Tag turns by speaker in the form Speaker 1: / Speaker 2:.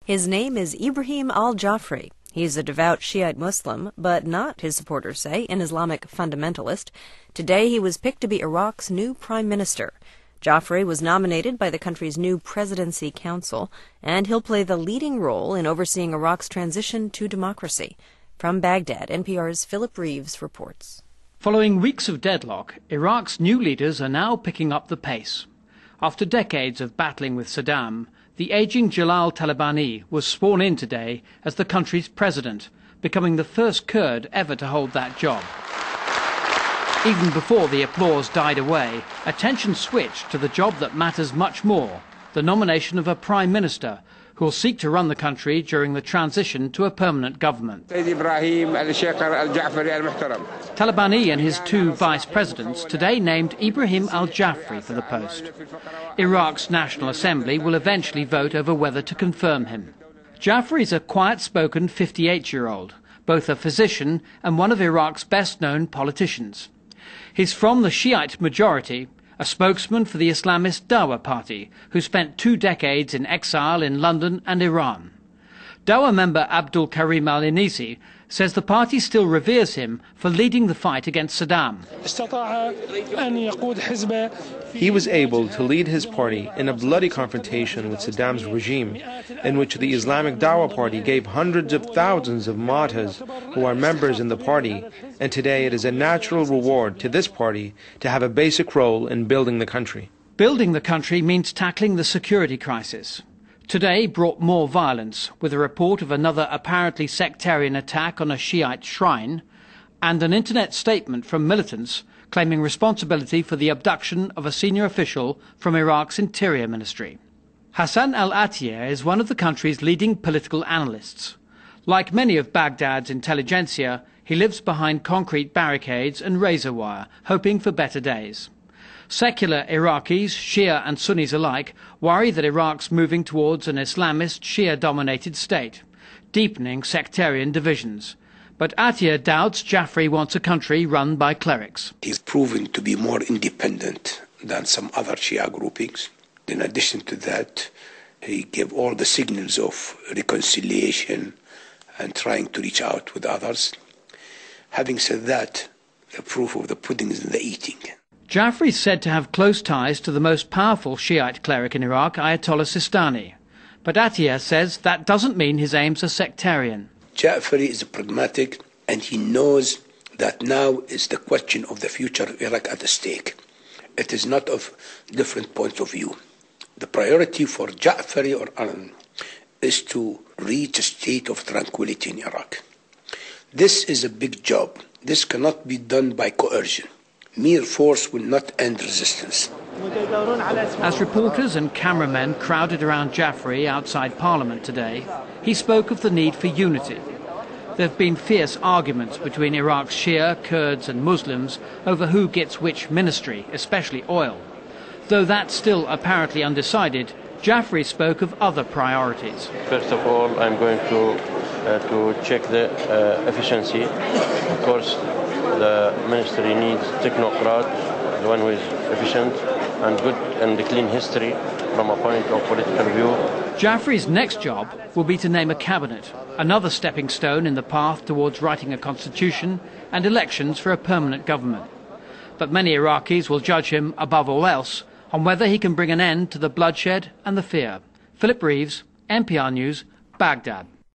Speaker 1: His name is Ibrahim al-Jafri. He's a devout Shiite Muslim, but not, his supporters say, an Islamic fundamentalist. Today he was picked to be Iraq's new prime minister. Jafri was nominated by the country's new Presidency Council, and he'll play the leading role in overseeing Iraq's transition to democracy. From Baghdad, NPR's Philip Reeves reports.
Speaker 2: Following weeks of deadlock, Iraq's new leaders are now picking up the pace. After decades of battling with Saddam, the aging Jalal Talabani was sworn in today as the country's president, becoming the first Kurd ever to hold that job. Even before the applause died away, attention switched to the job that matters much more, the nomination of a prime minister who will seek to run the country during the transition to a permanent government. Talabani and his two vice presidents today named Ibrahim al-Jafri for the post. Iraq's National Assembly will eventually vote over whether to confirm him. Jafri is a quiet-spoken 58-year-old, both a physician and one of Iraq's best-known politicians. He's from the Shiite majority, a spokesman for the Islamist Dawa Party, who spent 2 decades in exile in London and Iran. Dawa member Abdul Karim al-Inisi says the party still reveres him for leading the fight against Saddam.
Speaker 3: He was able to lead his party in a bloody confrontation with Saddam's regime, in which the Islamic Dawa Party gave hundreds of thousands of martyrs who are members in the party, and today it is a natural reward to this party to have a basic role in building the country.
Speaker 2: Building the country means tackling the security crisis. Today brought more violence, with a report of another apparently sectarian attack on a Shiite shrine, and an internet statement from militants claiming responsibility for the abduction of a senior official from Iraq's Interior Ministry. Hassan al-Attiyah is one of the country's leading political analysts. Like many of Baghdad's intelligentsia, he lives behind concrete barricades and razor wire, hoping for better days. Secular Iraqis, Shia and Sunnis alike, worry that Iraq's moving towards an Islamist, Shia-dominated state, deepening sectarian divisions. But Attiyah doubts Jafri wants a country run by clerics.
Speaker 4: He's proven to be more independent than some other Shia groupings. In addition to that, he gave all the signals of reconciliation and trying to reach out with others. Having said that, the proof of the pudding is in the eating.
Speaker 2: Jafri is said to have close ties to the most powerful Shiite cleric in Iraq, Ayatollah Sistani. But Attiyah says that doesn't mean his aims are sectarian.
Speaker 4: Jafri is pragmatic, and he knows that now is the question of the future of Iraq at stake. It is not of different points of view. The priority for Jafri or Alan is to reach a state of tranquility in Iraq. This is a big job. This cannot be done by coercion. Mere force will not end resistance.
Speaker 2: As reporters and cameramen crowded around Jafri outside Parliament today, he spoke of the need for unity. There have been fierce arguments between Iraq's Shia, Kurds and Muslims over who gets which ministry, especially oil. Though that's still apparently undecided, Jafri spoke of other priorities.
Speaker 5: First of all, I'm going to check the efficiency. Of course, the ministry needs technocrat, the one who is efficient and good and clean history from a point of political view.
Speaker 2: Jafri's next job will be to name a cabinet, another stepping stone in the path towards writing a constitution and elections for a permanent government. But many Iraqis will judge him, above all else, on whether he can bring an end to the bloodshed and the fear. Philip Reeves, NPR News, Baghdad.